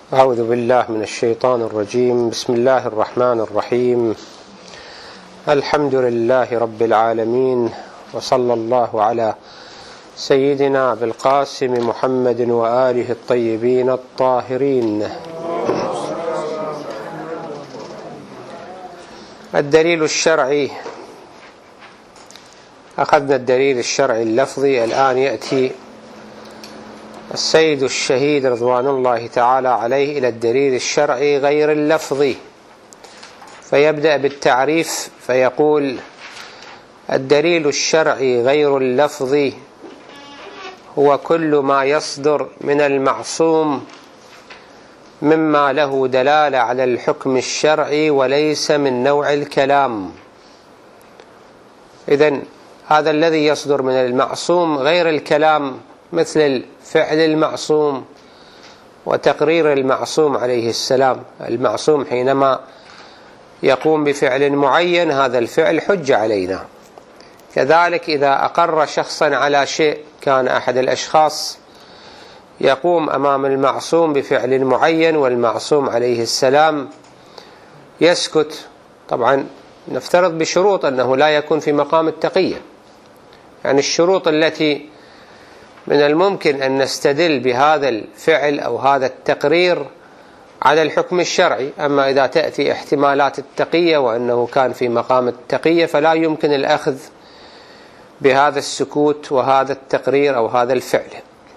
أعوذ بالله من الشيطان الرجيم. بسم الله الرحمن الرحيم. الحمد لله رب العالمين، وصلى الله على سيدنا أبي القاسم محمد وآله الطيبين الطاهرين. الدليل الشرعي، أخذنا الدليل الشرعي اللفظي، الآن يأتي السيد الشهيد رضوان الله تعالى عليه إلى الدليل الشرعي غير اللفظي، فيبدأ بالتعريف فيقول: الدليل الشرعي غير اللفظي هو كل ما يصدر من المعصوم مما له دلالة على الحكم الشرعي وليس من نوع الكلام. إذن هذا الذي يصدر من المعصوم غير الكلام، مثل الفعل المعصوم وتقرير المعصوم عليه السلام. المعصوم حينما يقوم بفعل معين هذا الفعل حجة علينا. كذلك إذا أقر شخصا على شيء، كان أحد الأشخاص يقوم أمام المعصوم بفعل معين والمعصوم عليه السلام يسكت، طبعا نفترض بشروط أنه لا يكون في مقام التقية، يعني الشروط التي من الممكن أن نستدل بهذا الفعل أو هذا التقرير على الحكم الشرعي. أما إذا تأتي احتمالات التقية وأنه كان في مقام التقية فلا يمكن الأخذ بهذا السكوت وهذا التقرير أو هذا الفعل.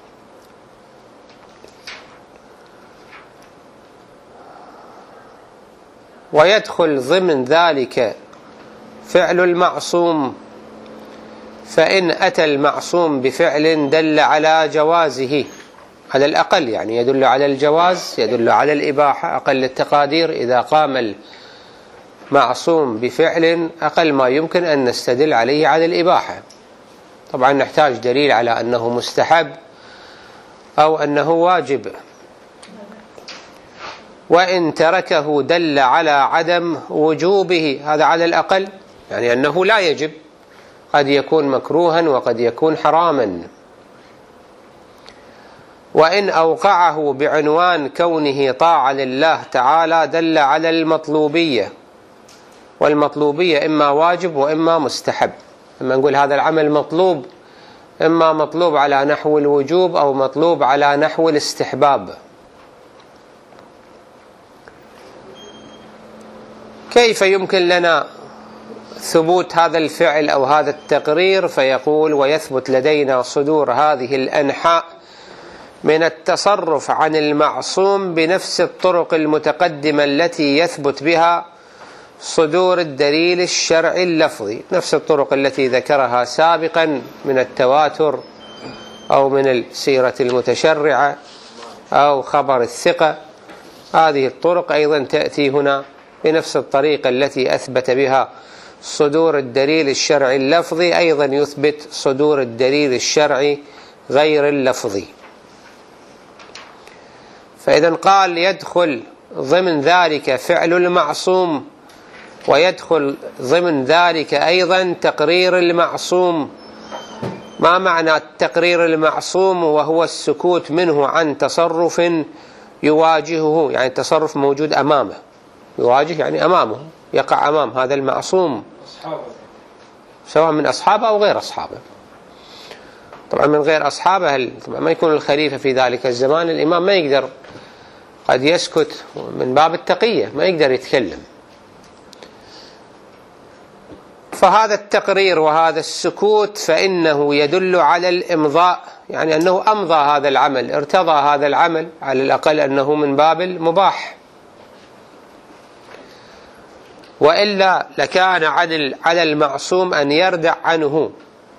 ويدخل ضمن ذلك فعل المعصوم، فإن أتى المعصوم بفعل دل على جوازه على الأقل، يعني يدل على الجواز، يدل على الإباحة أقل التقادير. إذا قام المعصوم بفعل أقل ما يمكن أن نستدل عليه على الإباحة. طبعا نحتاج دليل على أنه مستحب أو أنه واجب. وإن تركه دل على عدم وجوبه، هذا على الأقل، يعني أنه لا يجب، قد يكون مكروها وقد يكون حراما. وإن أوقعه بعنوان كونه طاعة لله تعالى دل على المطلوبية، والمطلوبية إما واجب وإما مستحب. لما نقول هذا العمل مطلوب، إما مطلوب على نحو الوجوب أو مطلوب على نحو الاستحباب. كيف يمكن لنا ثبوت هذا الفعل أو هذا التقرير؟ فيقول: ويثبت لدينا صدور هذه الأنحاء من التصرف عن المعصوم بنفس الطرق المتقدمة التي يثبت بها صدور الدليل الشرعي اللفظي، نفس الطرق التي ذكرها سابقا من التواتر أو من السيرة المتشرعة أو خبر الثقة. هذه الطرق أيضا تأتي هنا بنفس الطريقة التي أثبت بها صدور الدليل الشرعي اللفظي، أيضا يثبت صدور الدليل الشرعي غير اللفظي. فإذا قال: يدخل ضمن ذلك فعل المعصوم، ويدخل ضمن ذلك أيضا تقرير المعصوم. ما معنى تقرير المعصوم؟ وهو السكوت منه عن تصرف يواجهه، يعني تصرف موجود أمامه، يواجه يعني أمامه، يقع أمام هذا المعصوم، سواء من أصحابه أو غير أصحابه. طبعا من غير أصحابه طبعا ما يكون الخليفة في ذلك الزمان، الإمام ما يقدر، قد يسكت من باب التقية، ما يقدر يتكلم. فهذا التقرير وهذا السكوت فإنه يدل على الإمضاء، يعني أنه أمضى هذا العمل، ارتضى هذا العمل، على الأقل أنه من باب المباح. وإلا لكان على المعصوم أن يردع عنه،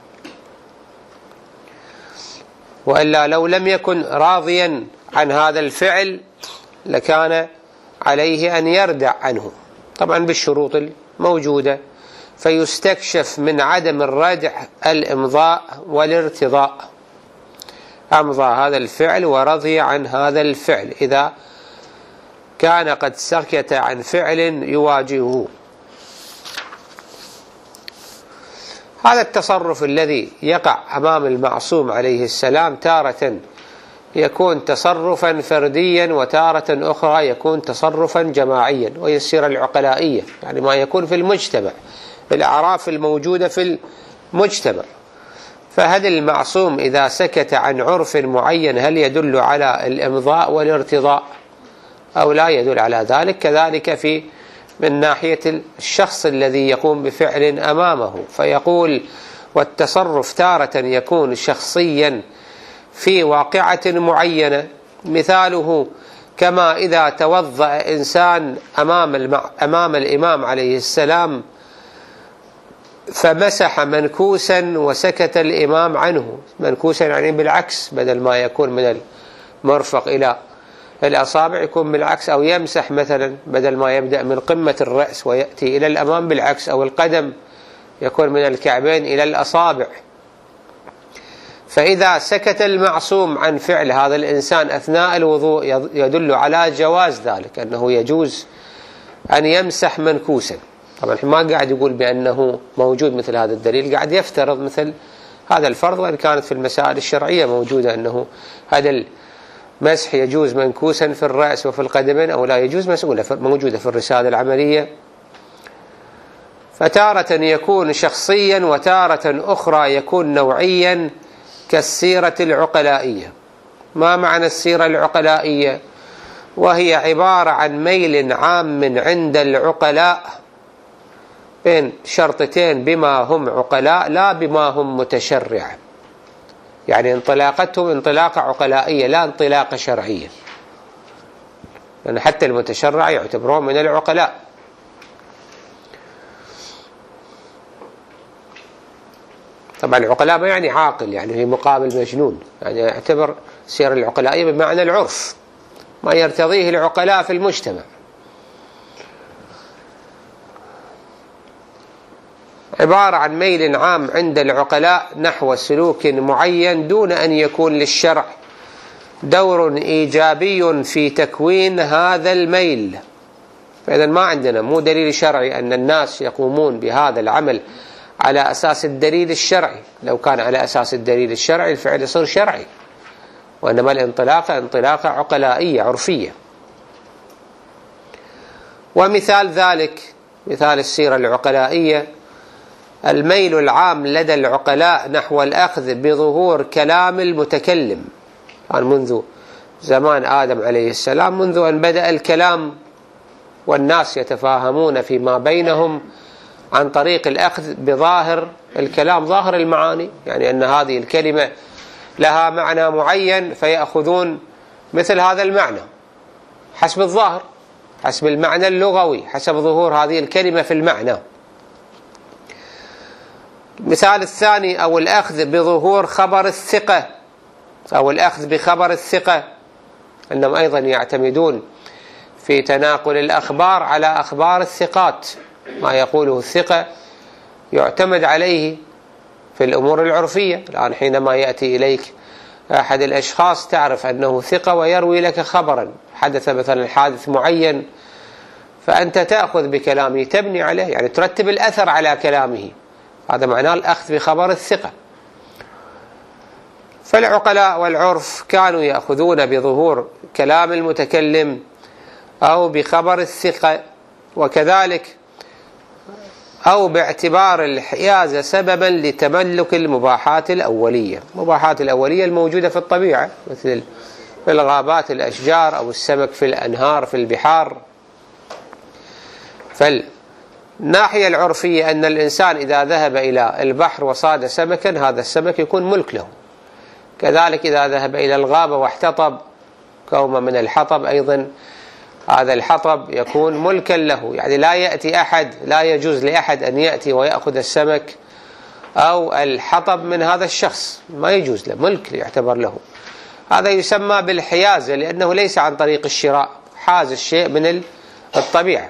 وإلا لو لم يكن راضيا عن هذا الفعل لكان عليه أن يردع عنه، طبعا بالشروط الموجودة. فيستكشف من عدم الردع الإمضاء والارتضاء، أمضى هذا الفعل ورضي عن هذا الفعل إذا كان قد سكت عن فعل يواجهه. هذا التصرف الذي يقع أمام المعصوم عليه السلام تارة يكون تصرفا فرديا، وتارة أخرى يكون تصرفا جماعيا، وهي السيرة العقلائية، يعني ما يكون في المجتمع، الأعراف الموجودة في المجتمع. فهل المعصوم إذا سكت عن عرف معين هل يدل على الإمضاء والارتضاء أو لا يدل على ذلك؟ كذلك من ناحية الشخص الذي يقوم بفعل أمامه، فيقول والتصرف تارة يكون شخصيا في واقعة معينة، مثاله كما إذا توضأ إنسان أمام الإمام عليه السلام فمسح منكوسا وسكت الإمام عنه. منكوسا يعني بالعكس، بدل ما يكون من المرفق إلى الأصابع يكون بالعكس، أو يمسح مثلا بدل ما يبدأ من قمة الرأس ويأتي إلى الأمام بالعكس، أو القدم يكون من الكعبين إلى الأصابع. فإذا سكت المعصوم عن فعل هذا الإنسان أثناء الوضوء يدل على جواز ذلك، أنه يجوز أن يمسح منكوسا. طبعا ما قاعد يقول بأنه موجود مثل هذا الدليل، قاعد يفترض مثل هذا الفرض، وإن كانت في المسائل الشرعية موجودة أنه هذا المسح يجوز منكوسا في الرأس وفي القدمين أو لا يجوز، موجودة في الرسالة العملية. فتارة يكون شخصيا وتارة أخرى يكون نوعيا كالسيرة العقلائية. ما معنى السيرة العقلائية؟ وهي عبارة عن ميل عام عند العقلاء بين شرطتين، بما هم عقلاء لا بما هم متشرع، يعني انطلاقتهم انطلاقة عقلائية لا انطلاقة شرعية، لأن حتى المتشرع يعتبرون من العقلاء. طبعا العقلاء ما يعني عاقل، يعني في مقابل مجنون، يعني يعتبر السيرة العقلائية بمعنى العرف، ما يرتضيه العقلاء في المجتمع. عبارة عن ميل عام عند العقلاء نحو سلوك معين دون أن يكون للشرع دور إيجابي في تكوين هذا الميل. فإذا ما عندنا مو دليل شرعي أن الناس يقومون بهذا العمل على أساس الدليل الشرعي. لو كان على أساس الدليل الشرعي الفعل يصير شرعي، وإنما الانطلاقة انطلاقة عقلائية عرفية. ومثال ذلك، مثال السيرة العقلائية، الميل العام لدى العقلاء نحو الأخذ بظهور كلام المتكلم، يعني منذ زمان آدم عليه السلام، منذ أن بدأ الكلام والناس يتفاهمون فيما بينهم عن طريق الأخذ بظاهر الكلام، ظاهر المعاني، يعني أن هذه الكلمة لها معنى معين فيأخذون مثل هذا المعنى حسب الظاهر، حسب المعنى اللغوي، حسب ظهور هذه الكلمة في المعنى. المثال الثاني، أو الأخذ بظهور خبر الثقة، أو الأخذ بخبر الثقة، أنهم أيضا يعتمدون في تناقل الأخبار على أخبار الثقات، ما يقوله الثقة يعتمد عليه في الأمور العرفية. الآن حينما يأتي إليك أحد الأشخاص تعرف أنه ثقة ويروي لك خبرا، حدث مثلا حادث معين، فأنت تأخذ بكلامه تبني عليه، يعني ترتب الأثر على كلامه، هذا معناه الأخذ بخبر الثقة. فالعقلاء والعرف كانوا يأخذون بظهور كلام المتكلم أو بخبر الثقة، وكذلك أو باعتبار الحيازة سببا لتملك المباحات الأولية. المباحات الأولية الموجودة في الطبيعة مثل في الغابات الأشجار، أو السمك في الأنهار في البحار. فالناحية العرفية أن الإنسان إذا ذهب إلى البحر وصاد سمكا هذا السمك يكون ملك له، كذلك إذا ذهب إلى الغابة واحتطب كومة من الحطب أيضا هذا الحطب يكون ملكا له، يعني لا يأتي أحد، لا يجوز لأحد أن يأتي ويأخذ السمك أو الحطب من هذا الشخص، ما يجوز له، ملك يعتبر له. هذا يسمى بالحيازة، لأنه ليس عن طريق الشراء، حاز الشيء من الطبيعة.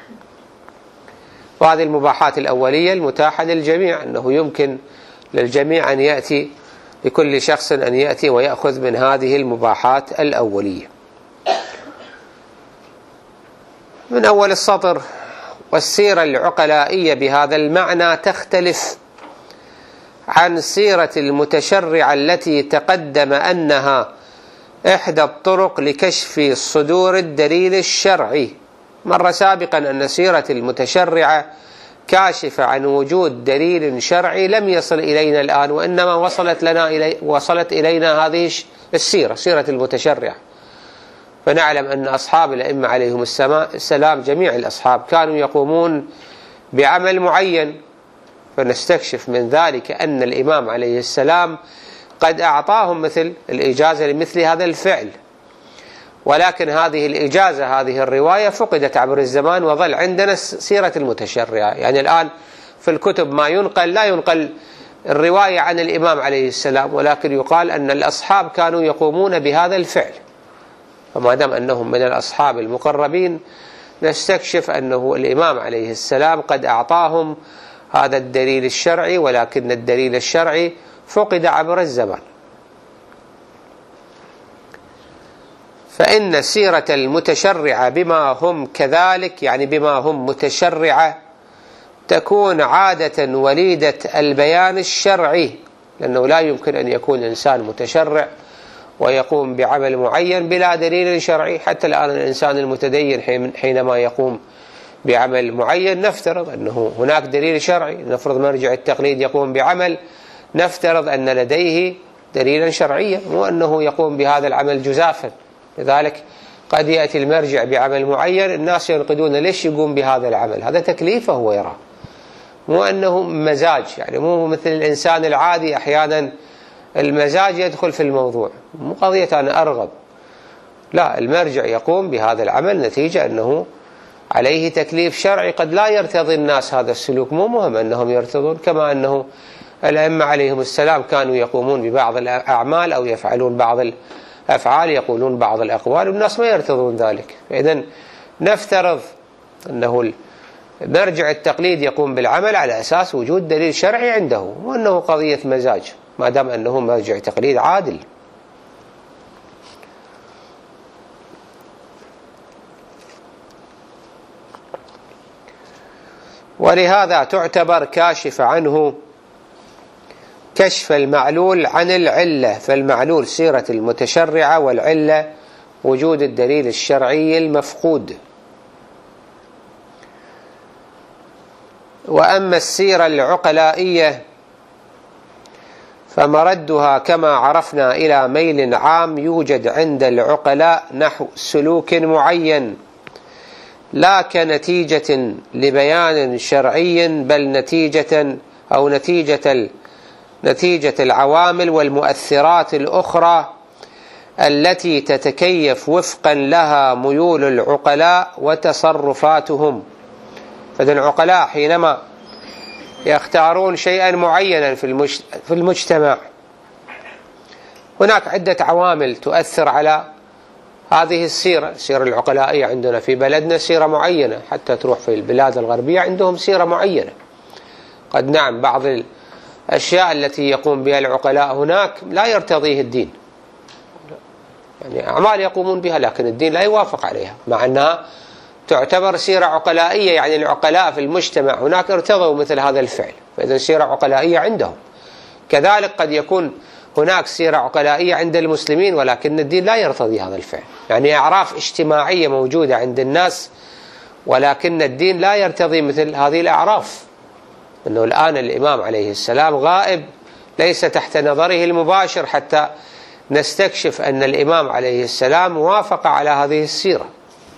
وهذه المباحات الأولية المتاحة للجميع، أنه يمكن للجميع أن يأتي، لكل شخص أن يأتي ويأخذ من هذه المباحات الأولية. من أول السطر، والسيرة العقلائية بهذا المعنى تختلف عن سيرة المتشرع التي تقدم أنها إحدى الطرق لكشف صدور الدليل الشرعي. مر سابقا أن سيرة المتشرعة كاشفة عن وجود دليل شرعي لم يصل إلينا الآن، وإنما وصلت إلينا هذه السيرة، سيرة المتشرعة. فنعلم أن أصحاب الأئمة عليهم السلام جميع الأصحاب كانوا يقومون بعمل معين، فنستكشف من ذلك أن الإمام عليه السلام قد أعطاهم مثل الإجازة لمثل هذا الفعل، ولكن هذه الإجازة، هذه الرواية فقدت عبر الزمان، وظل عندنا سيرة المتشرعة. يعني الآن في الكتب ما ينقل لا ينقل الرواية عن الإمام عليه السلام، ولكن يقال أن الأصحاب كانوا يقومون بهذا الفعل. فما دام أنهم من الأصحاب المقربين نستكشف أنه الإمام عليه السلام قد أعطاهم هذا الدليل الشرعي، ولكن الدليل الشرعي فقد عبر الزمان. فإن سيرة المتشرعة بما هم كذلك، يعني بما هم متشرعة، تكون عادة وليدة البيان الشرعي، لأنه لا يمكن أن يكون إنسان متشرع ويقوم بعمل معين بلا دليل شرعي. حتى الآن الإنسان المتدين حينما يقوم بعمل معين نفترض أنه هناك دليل شرعي. نفرض مرجع التقليد يقوم بعمل، نفترض أن لديه دليلا شرعيا، مو أنه يقوم بهذا العمل جزافا. لذلك قد يأتي المرجع بعمل معين الناس ينقدون ليش يقوم بهذا العمل، هذا تكليفه هو يراه، مو أنه مزاج. يعني مو مثل الإنسان العادي أحيانا المزاج يدخل في الموضوع، مو قضية أنا أرغب، لا، المرجع يقوم بهذا العمل نتيجة أنه عليه تكليف شرعي. قد لا يرتضي الناس هذا السلوك، مو مهم أنهم يرتضون، كما أنه الأئمة عليهم السلام كانوا يقومون ببعض الأعمال أو يفعلون بعض الأفعال، يقولون بعض الأقوال، والناس ما يرتضون ذلك. فإذن نفترض أنه مرجع التقليد يقوم بالعمل على أساس وجود دليل شرعي عنده، وأنه قضية مزاج، ما دام أنه مرجع تقليد عادل. ولهذا تعتبر كاشف عنه كشف المعلول عن العلة. فالمعلول سيرة المتشرعة، والعلة وجود الدليل الشرعي المفقود. وأما السيرة العقلائية فمردها كما عرفنا إلى ميل عام يوجد عند العقلاء نحو سلوك معين، لا كنتيجة لبيان شرعي، بل نتيجة العوامل والمؤثرات الأخرى التي تتكيف وفقا لها ميول العقلاء وتصرفاتهم. فإذن العقلاء حينما يختارون شيئا معينا في المجتمع، هناك عدة عوامل تؤثر على هذه السيرة العقلائية. عندنا في بلدنا سيرة معينة، حتى تروح في البلاد الغربية عندهم سيرة معينة. قد نعم بعض الأشياء التي يقوم بها العقلاء هناك لا يرتضيه الدين، يعني أعمال يقومون بها لكن الدين لا يوافق عليها، مع أنها تعتبر سيرة عقلائية. يعني العقلاء في المجتمع هناك ارتضوا مثل هذا الفعل، فإذا سيرة عقلائية عندهم. كذلك قد يكون هناك سيرة عقلائية عند المسلمين، ولكن الدين لا يرتضي هذا الفعل. يعني أعراف اجتماعية موجودة عند الناس، ولكن الدين لا يرتضي مثل هذه الأعراف. أنه الآن الإمام عليه السلام غائب، ليس تحت نظره المباشر حتى نستكشف أن الإمام عليه السلام وافق على هذه السيرة.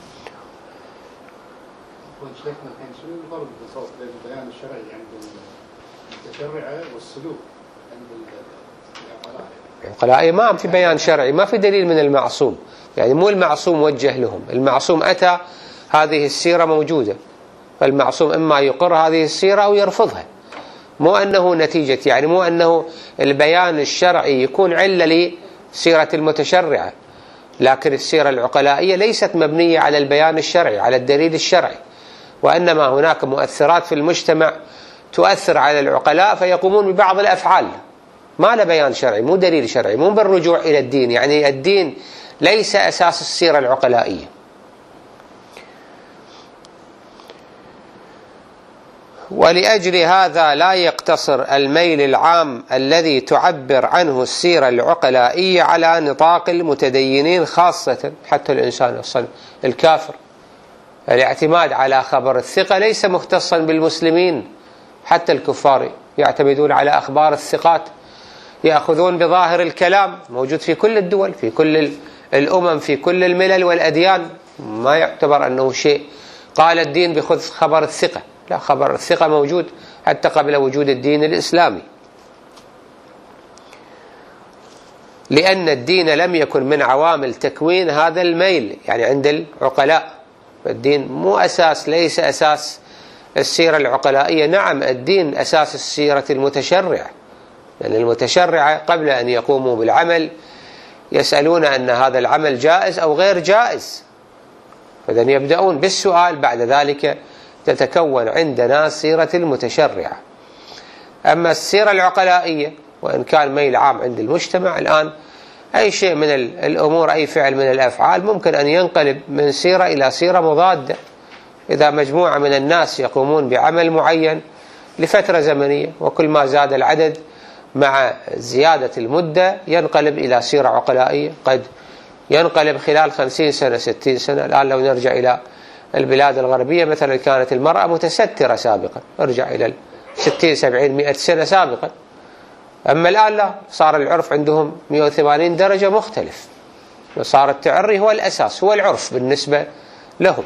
شيخنا الحين شنو الفرق بالضبط بين البيان الشرعي عند المتشرعة والسلوك عند العقلاء؟ ما في بيان شرعي، ما في دليل من المعصوم. يعني مو المعصوم وجه لهم، المعصوم أتى هذه السيرة موجودة، فالمعصوم إما يقر هذه السيرة أو يرفضها. مو أنه نتيجة، يعني مو أنه البيان الشرعي يكون علة لسيرة المتشرعة، لكن السيرة العقلائية ليست مبنية على البيان الشرعي، على الدليل الشرعي، وإنما هناك مؤثرات في المجتمع تؤثر على العقلاء فيقومون ببعض الأفعال ما له بيان شرعي، مو دليل شرعي، مو بالرجوع إلى الدين. يعني الدين ليس أساس السيرة العقلائية. ولأجل هذا لا يقتصر الميل العام الذي تعبر عنه السيرة العقلائية على نطاق المتدينين خاصة، حتى الإنسان الكافر. الاعتماد على خبر الثقة ليس مختصا بالمسلمين، حتى الكفار يعتمدون على أخبار الثقات، يأخذون بظاهر الكلام، موجود في كل الدول، في كل الأمم، في كل الملل والأديان. ما يعتبر أنه شيء قال الدين بخذ خبر الثقة، لا، خبر الثقة موجود حتى قبل وجود الدين الإسلامي، لأن الدين لم يكن من عوامل تكوين هذا الميل يعني عند العقلاء. الدين مو أساس، ليس أساس السيرة العقلائية. نعم، الدين أساس السيرة المتشرعة، لأن المتشرعة قبل أن يقوموا بالعمل يسألون أن هذا العمل جائز أو غير جائز، فإذن يبدأون بالسؤال، بعد ذلك تتكون عندنا سيرة المتشرعة. أما السيرة العقلائية وإن كان ميل عام عند المجتمع الآن، أي شيء من الأمور، أي فعل من الأفعال ممكن أن ينقلب من سيرة إلى سيرة مضادة. إذا مجموعة من الناس يقومون بعمل معين لفترة زمنية، وكل ما زاد العدد مع زيادة المدة ينقلب إلى سيرة عقلائية، قد ينقلب خلال 50 سنة 60 سنة. الآن لو نرجع إلى البلاد الغربية مثلا، كانت المرأة متسترة سابقا، ارجع إلى 60 70 100 سنة سابقا. أما الآن لا، صار العرف عندهم 180 درجة مختلف، وصار التعري هو الأساس، هو العرف بالنسبة لهم.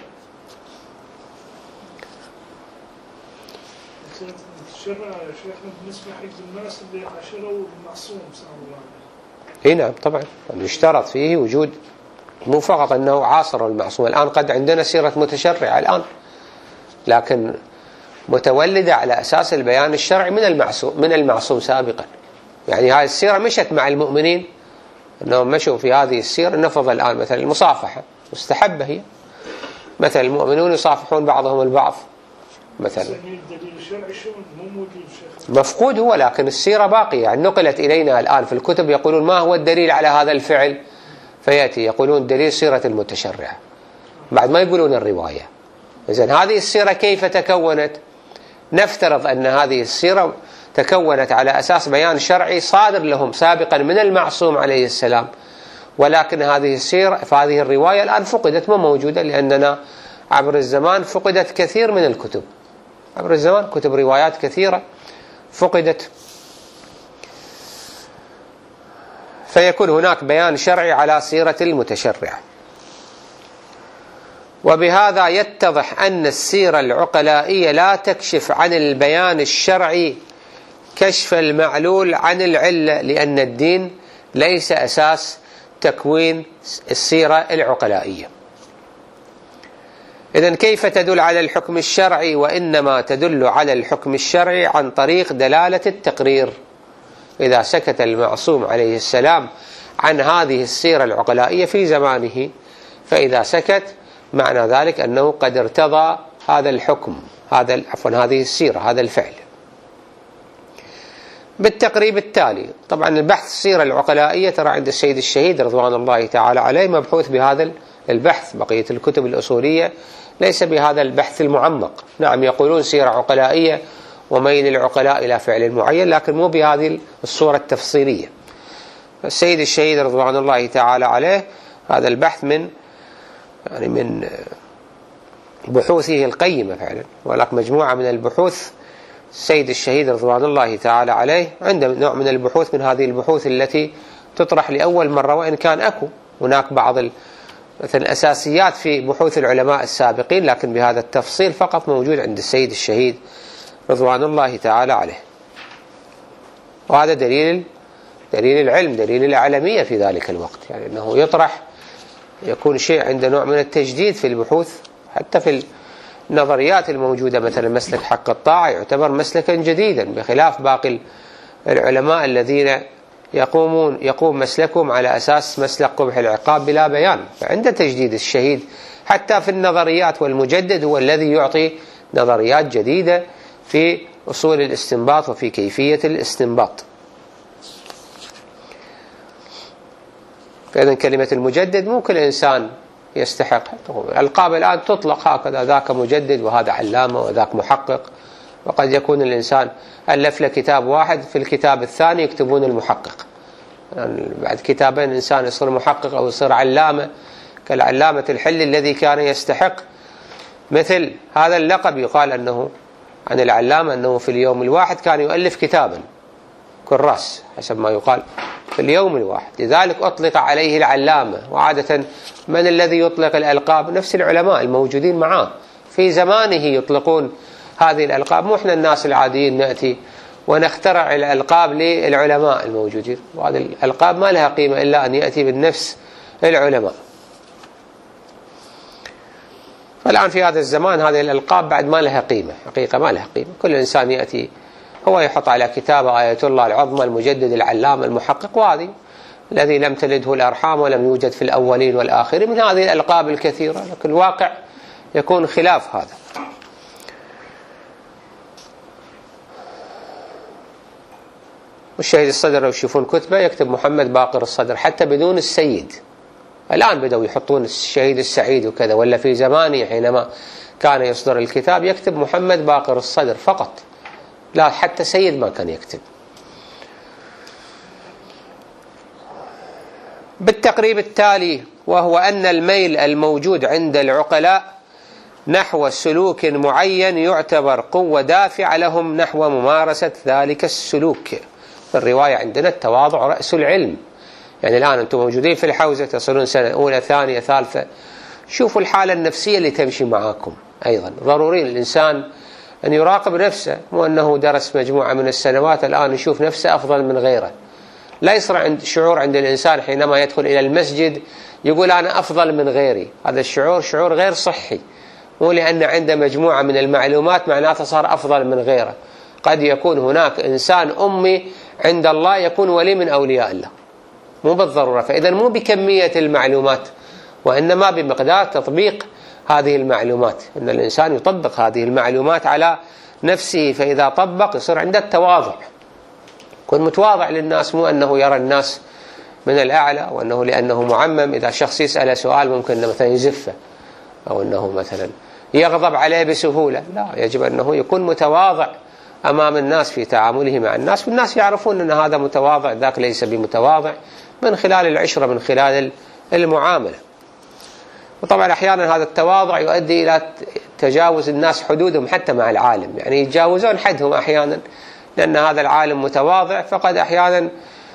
شيخنا بالنسبة حق الناس اللي عاشروا المعصوم صلى الله عليه وسلم، نعم طبعا يشترط فيه وجود، مو فقط أنه عاصر المعصوم. الآن قد عندنا سيرة متشرعة الآن، لكن متولدة على أساس البيان الشرعي من المعصوم سابقا. يعني هذه السيرة مشت مع المؤمنين، أنهم مشوا في هذه السيرة. نفض الآن مثلا المصافحة مستحبة، هي مثلا المؤمنون يصافحون بعضهم البعض مثلا، مفقود هو، لكن السيرة باقية، يعني نقلت إلينا الآن في الكتب. يقولون ما هو الدليل على هذا الفعل، فيأتي يقولون دليل سيرة المتشرعة، بعد ما يقولون الرواية. إذن هذه السيرة كيف تكونت؟ نفترض أن هذه السيرة تكونت على أساس بيان شرعي صادر لهم سابقا من المعصوم عليه السلام، ولكن هذه السيرة، فهذه الرواية الآن فقدت، ما موجودة، لأننا عبر الزمان فقدت كثير من الكتب، عبر الزمان كتب روايات كثيرة فقدت، فيكون هناك بيان شرعي على سيرة المتشرع. وبهذا يتضح أن السيرة العقلائية لا تكشف عن البيان الشرعي كشف المعلول عن العلة، لأن الدين ليس أساس تكوين السيرة العقلائية. إذن كيف تدل على الحكم الشرعي؟ وإنما تدل على الحكم الشرعي عن طريق دلالة التقرير. إذا سكت المعصوم عليه السلام عن هذه السيرة العقلائية في زمانه، فإذا سكت معنى ذلك أنه قد ارتضى هذا الحكم، هذه السيرة، هذا الفعل. بالتقريب التالي، طبعا البحث السيرة العقلائية ترى عند السيد الشهيد رضوان الله تعالى عليه مبحوث بهذا البحث. بقية الكتب الأصولية ليس بهذا البحث المعمق. نعم يقولون سيرة عقلائية وميل العقلاء إلى فعل معين، لكن مو بهذه الصورة التفصيلية. السيد الشهيد رضوان الله تعالى عليه هذا البحث من بحوثه القيمة فعلا. ولكن مجموعة من البحوث السيد الشهيد رضوان الله تعالى عليه عنده نوع من البحوث، من هذه البحوث التي تطرح لأول مرة، وإن كان أكو هناك بعض مثلا أساسيات في بحوث العلماء السابقين، لكن بهذا التفصيل فقط موجود عند السيد الشهيد رضوان الله تعالى عليه. وهذا دليل العلم، دليل العلمية في ذلك الوقت، يعني أنه يطرح، يكون شيء عنده نوع من التجديد في البحوث. حتى في النظريات الموجودة مثلا مسلك حق الطاعة يعتبر مسلكا جديدا، بخلاف باقي العلماء الذين يقوم مسلكهم على أساس مسلك قبح العقاب بلا بيان. فعند تجديد الشهيد حتى في النظريات، والمجدد هو الذي يعطي نظريات جديدة في أصول الاستنباط وفي كيفية الاستنباط. فإذن كلمة المجدد مو كل إنسان يستحق. الألقاب الآن تطلق هكذا، ذاك مجدد وهذا علامة وذاك محقق، وقد يكون الإنسان ألف له كتاب واحد، في الكتاب الثاني يكتبون المحقق، يعني بعد كتابين الإنسان يصير محقق أو يصير علامة كالعلامة الحلي الذي كان يستحق مثل هذا اللقب. يقال أنه عن العلامة أنه في اليوم الواحد كان يؤلف كتابا كراس حسب ما يقال في اليوم الواحد، لذلك أطلق عليه العلامة. وعادة من الذي يطلق الألقاب؟ نفس العلماء الموجودين معه في زمانه يطلقون هذه الألقاب، مو احنا الناس العاديين نأتي ونخترع الألقاب للعلماء الموجودين، وهذه الألقاب ما لها قيمة إلا أن يأتي بالنفس العلماء. فالآن في هذا الزمان هذه الألقاب بعد ما لها قيمة، حقيقة ما لها قيمة. كل إنسان يأتي هو يحط على كتابه آية الله العظمى المجدد العلامة المحقق، وهذه الذي لم تلده الأرحام ولم يوجد في الأولين والآخرين، من هذه الألقاب الكثيرة، لكن الواقع يكون خلاف هذا. والشهيد الصدر لو يشوفون كتبه يكتب محمد باقر الصدر حتى بدون السيد. الآن بدأوا يحطون الشهيد السعيد وكذا، ولا في زمانه حينما كان يصدر الكتاب يكتب محمد باقر الصدر فقط، لا حتى سيد ما كان يكتب. بالتقريب التالي، وهو أن الميل الموجود عند العقلاء نحو سلوك معين يعتبر قوة دافعة لهم نحو ممارسة ذلك السلوك. في الرواية عندنا التواضع رأس العلم. يعني الآن أنتم موجودين في الحوزة، تصلون سنة أولى ثانية ثالثة، شوفوا الحالة النفسية اللي تمشي معاكم. أيضا ضروري الإنسان أن يراقب نفسه، مو أنه درس مجموعة من السنوات الآن يشوف نفسه أفضل من غيره. لا يصير شعور عند الإنسان حينما يدخل إلى المسجد يقول أنا أفضل من غيري. هذا الشعور شعور غير صحي، مو لأن عنده مجموعة من المعلومات معناته صار أفضل من غيره. قد يكون هناك إنسان أمي عند الله يكون ولي من أولياء الله، مو بالضرورة. فإذا مو بكمية المعلومات وإنما بمقدار تطبيق هذه المعلومات، أن الإنسان يطبق هذه المعلومات على نفسه، فإذا طبق يصير عنده التواضع، يكون متواضع للناس، مو أنه يرى الناس من الأعلى، وأنه لأنه معمم إذا شخص يسأل سؤال ممكن أنه مثلا يزفه أو أنه مثلا يغضب عليه بسهولة. لا، يجب أنه يكون متواضع أمام الناس في تعامله مع الناس، والناس يعرفون أن هذا متواضع ذاك ليس بمتواضع من خلال العشرة، من خلال المعاملة. وطبعا أحيانا هذا التواضع يؤدي إلى تجاوز الناس حدودهم حتى مع العالم، يعني يتجاوزون حدهم أحيانا، لأن هذا العالم متواضع فقد أحيانا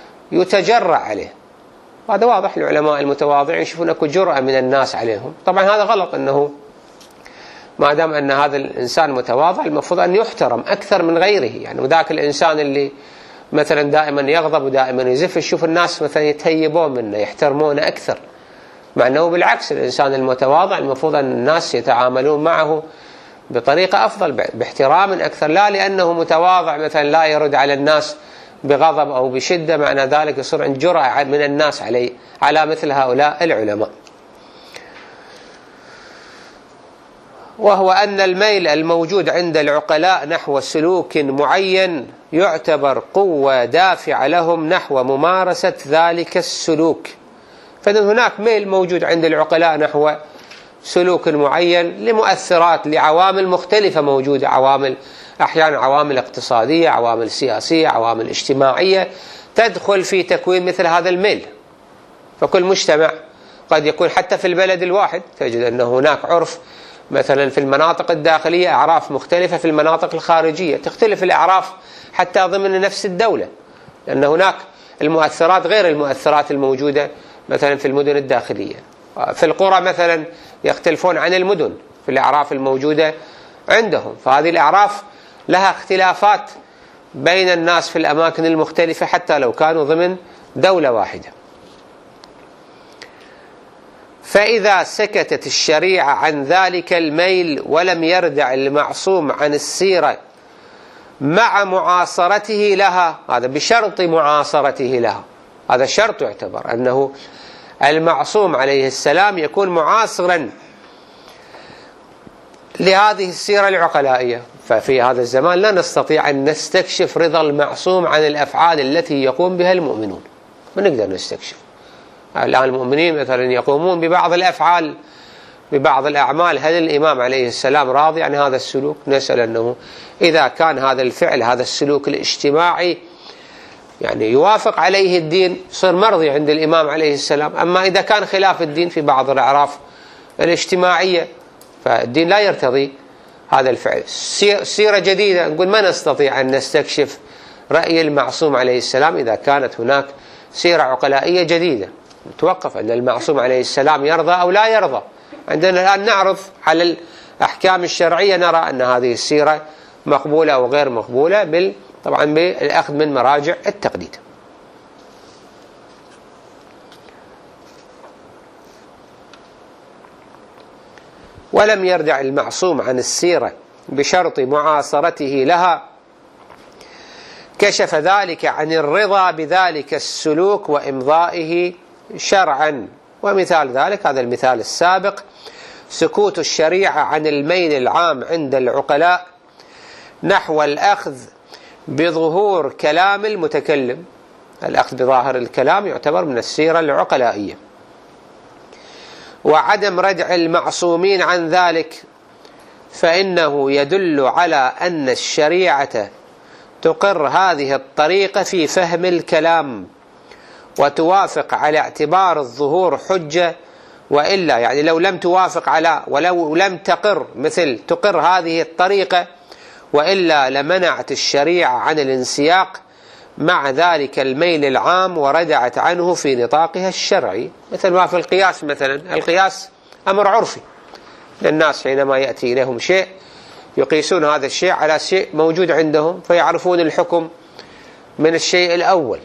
يتجرع عليه. هذا واضح، العلماء المتواضعين يشوفون أكو جرأة من الناس عليهم. طبعا هذا غلط، أنه ما دام أن هذا الإنسان متواضع المفروض أن يحترم أكثر من غيره. يعني وذاك الإنسان اللي مثلا دائما يغضب ودائما يزف، يشوف الناس مثلا يتهيبون منه يحترمونه أكثر، مع أنه بالعكس الإنسان المتواضع المفروض أن الناس يتعاملون معه بطريقة أفضل باحترام أكثر، لا لأنه متواضع مثلا لا يرد على الناس بغضب أو بشدة، معنى ذلك يصير عند جرأة من الناس على مثل هؤلاء العلماء. وهو أن الميل الموجود عند العقلاء نحو سلوك معين يعتبر قوة دافعة لهم نحو ممارسة ذلك السلوك. فإذن هناك ميل موجود عند العقلاء نحو سلوك معين لمؤثرات، لعوامل مختلفة موجودة، أحيانا عوامل اقتصادية، عوامل سياسية، عوامل اجتماعية تدخل في تكوين مثل هذا الميل. فكل مجتمع قد يكون حتى في البلد الواحد تجد أن هناك عرف مثلا في المناطق الداخلية، أعراف مختلفة في المناطق الخارجية، تختلف الأعراف حتى ضمن نفس الدولة، لأن هناك المؤثرات غير المؤثرات الموجودة مثلا في المدن الداخلية. في القرى مثلا يختلفون عن المدن في الأعراف الموجودة عندهم، فهذه الأعراف لها اختلافات بين الناس في الأماكن المختلفة حتى لو كانوا ضمن دولة واحدة. فإذا سكتت الشريعة عن ذلك الميل ولم يردع المعصوم عن السيرة مع معاصرته لها، هذا بشرط معاصرته لها، هذا شرط يعتبر أنه المعصوم عليه السلام يكون معاصرا لهذه السيرة العقلائية. ففي هذا الزمان لا نستطيع أن نستكشف رضا المعصوم عن الأفعال التي يقوم بها المؤمنون، ما نقدر نستكشف. الآن المؤمنين مثلا يقومون ببعض الأفعال ببعض الأعمال، هل الإمام عليه السلام راضي عن هذا السلوك؟ نسأل أنه إذا كان هذا الفعل، هذا السلوك الاجتماعي يعني يوافق عليه الدين، يصير مرضي عند الإمام عليه السلام. أما إذا كان خلاف الدين في بعض الأعراف الاجتماعية فالدين لا يرتضي هذا الفعل. سيرة جديدة، نقول ما نستطيع أن نستكشف رأي المعصوم عليه السلام إذا كانت هناك سيرة عقلائية جديدة. نتوقف أن المعصوم عليه السلام يرضى أو لا يرضى. عندنا الآن نعرض على الأحكام الشرعية، نرى أن هذه السيرة مقبولة أو غير مقبولة، طبعا بالأخذ من مراجع التقليد. ولم يردع المعصوم عن السيرة بشرط معاصرته لها، كشف ذلك عن الرضا بذلك السلوك وإمضائه شرعا. ومثال ذلك هذا المثال السابق: سكوت الشريعة عن الميل العام عند العقلاء نحو الأخذ بظهور كلام المتكلم. الأخذ بظاهر الكلام يعتبر من السيرة العقلائية. وعدم ردع المعصومين عن ذلك، فإنه يدل على أن الشريعة تقر هذه الطريقة في فهم الكلام وتوافق على اعتبار الظهور حجة، وإلا يعني لو لم توافق على ولو لم تقر مثل تقر هذه الطريقة وإلا لمنعت الشريعة عن الانسياق مع ذلك الميل العام وردعت عنه في نطاقها الشرعي، مثل ما في القياس. مثلا القياس أمر عرفي للناس، حينما يأتي إليهم شيء يقيسون هذا الشيء على شيء موجود عندهم فيعرفون الحكم من الشيء الأول.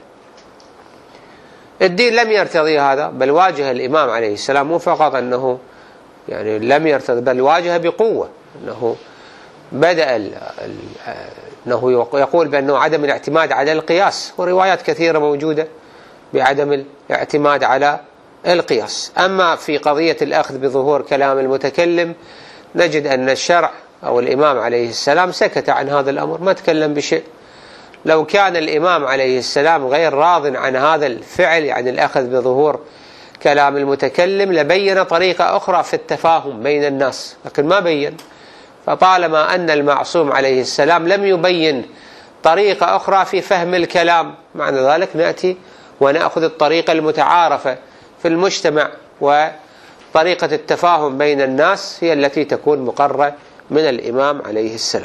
الدين لم يرتضي هذا، بل واجه الإمام عليه السلام مو فقط أنه يعني لم يرتضي، بل واجه بقوة، أنه بدأ أنه يقول بأنه عدم الاعتماد على القياس، وروايات كثيرة موجودة بعدم الاعتماد على القياس. أما في قضية الأخذ بظهور كلام المتكلم نجد أن الشرع أو الإمام عليه السلام سكت عن هذا الأمر، ما تكلم بشيء. لو كان الإمام عليه السلام غير راض عن هذا الفعل، يعني الأخذ بظهور كلام المتكلم، لبين طريقة أخرى في التفاهم بين الناس، لكن ما بين. فطالما أن المعصوم عليه السلام لم يبين طريقة أخرى في فهم الكلام، معنى ذلك نأتي ونأخذ الطريقة المتعارفة في المجتمع، وطريقة التفاهم بين الناس هي التي تكون مقررة من الإمام عليه السلام.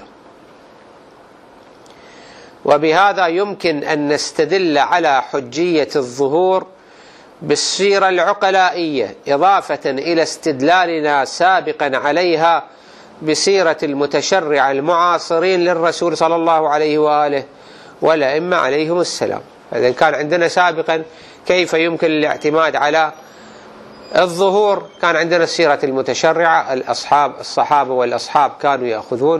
وبهذا يمكن أن نستدل على حجية الظهور بالسيرة العقلائية، إضافة إلى استدلالنا سابقا عليها بسيرة المتشرع المعاصرين للرسول صلى الله عليه وآله والأئمة عليهم السلام. إذا كان عندنا سابقا كيف يمكن الاعتماد على الظهور، كان عندنا السيرة المتشرعة، الصحابة والأصحاب كانوا يأخذون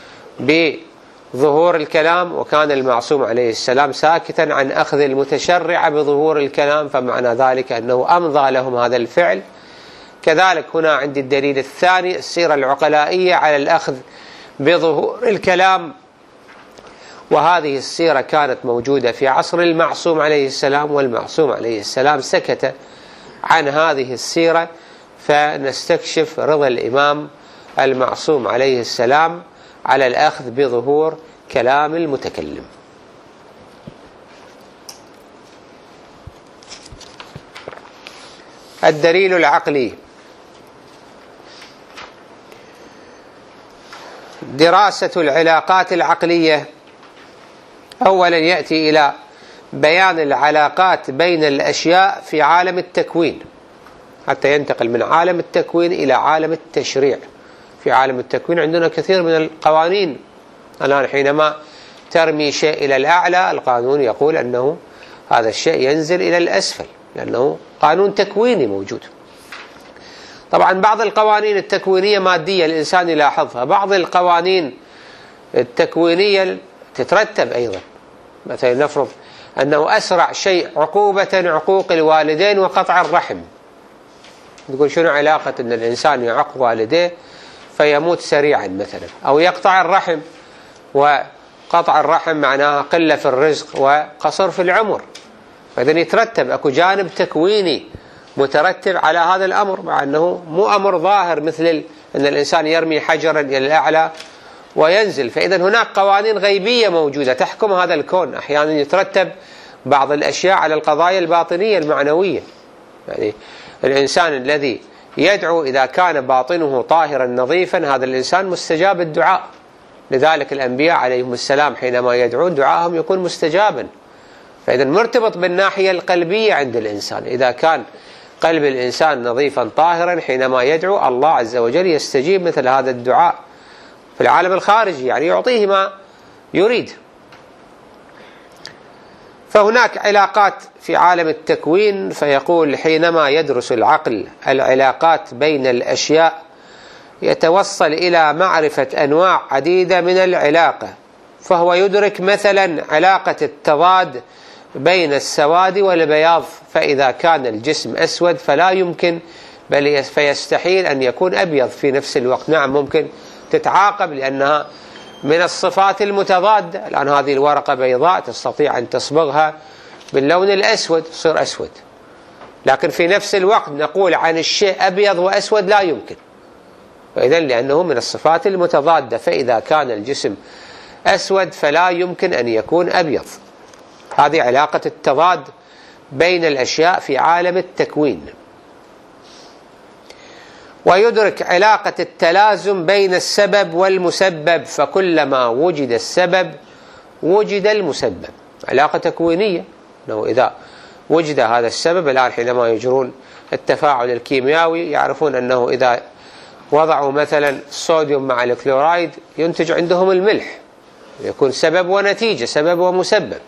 بظهور الكلام، وكان المعصوم عليه السلام ساكتا عن أخذ المتشرع بظهور الكلام، فمعنى ذلك أنه أمضى لهم هذا الفعل. كذلك هنا عندي الدليل الثاني، السيرة العقلائية على الأخذ بظهور الكلام، وهذه السيرة كانت موجودة في عصر المعصوم عليه السلام، والمعصوم عليه السلام سكت عن هذه السيرة، فنستكشف رضا الإمام المعصوم عليه السلام على الأخذ بظهور كلام المتكلم. الدليل العقلي: دراسة العلاقات العقلية. أولا يأتي إلى بيان العلاقات بين الأشياء في عالم التكوين، حتى ينتقل من عالم التكوين إلى عالم التشريع. في عالم التكوين عندنا كثير من القوانين، الآن حينما ترمي شيء إلى الأعلى القانون يقول أنه هذا الشيء ينزل إلى الأسفل، لأنه قانون تكويني موجود. طبعا بعض القوانين التكوينية مادية الإنسان يلاحظها، بعض القوانين التكوينية تترتب أيضا. مثلا نفرض أنه أسرع شيء عقوبة عقوق الوالدين وقطع الرحم، تقول شنو علاقة أن الإنسان يعق والديه فيموت سريعا مثلا، أو يقطع الرحم، وقطع الرحم معناها قلة في الرزق وقصر في العمر. فإذا يترتب أكو جانب تكويني مترتب على هذا الأمر، مع أنه مو أمر ظاهر مثل أن الإنسان يرمي حجرا إلى الأعلى وينزل. فإذا هناك قوانين غيبية موجودة تحكم هذا الكون. أحيانا يترتب بعض الأشياء على القضايا الباطنية المعنوية. يعني الإنسان الذي يدعو إذا كان باطنه طاهرا نظيفا هذا الإنسان مستجاب الدعاء. لذلك الأنبياء عليهم السلام حينما يدعون دعاءهم يكون مستجابا. فإذا مرتبط بالناحية القلبية عند الإنسان. إذا كان قلب الإنسان نظيفا طاهرا حينما يدعو الله عز وجل يستجيب مثل هذا الدعاء في العالم الخارجي، يعني يعطيه ما يريد. فهناك علاقات في عالم التكوين، فيقول حينما يدرس العقل العلاقات بين الأشياء يتوصل إلى معرفة أنواع عديدة من العلاقة، فهو يدرك مثلا علاقة التضاد بين السواد والبياض، فإذا كان الجسم أسود فلا يمكن بل فيستحيل أن يكون أبيض في نفس الوقت. نعم ممكن تتعاقب لأنها من الصفات المتضادة. الآن هذه الورقة بيضاء تستطيع أن تصبغها باللون الأسود تصير أسود، لكن في نفس الوقت نقول عن الشيء أبيض وأسود لا يمكن. وإذن لأنه من الصفات المتضادة، فإذا كان الجسم أسود فلا يمكن أن يكون أبيض. هذه علاقة التضاد بين الأشياء في عالم التكوين. ويدرك علاقة التلازم بين السبب والمسبب، فكلما وجد السبب وجد المسبب. علاقة تكوينية، أنه إذا وجد هذا السبب، الآن حينما يجرون التفاعل الكيميائي يعرفون أنه إذا وضعوا مثلا الصوديوم مع الكلورايد ينتج عندهم الملح، يكون سبب ونتيجة، سبب ومسبب.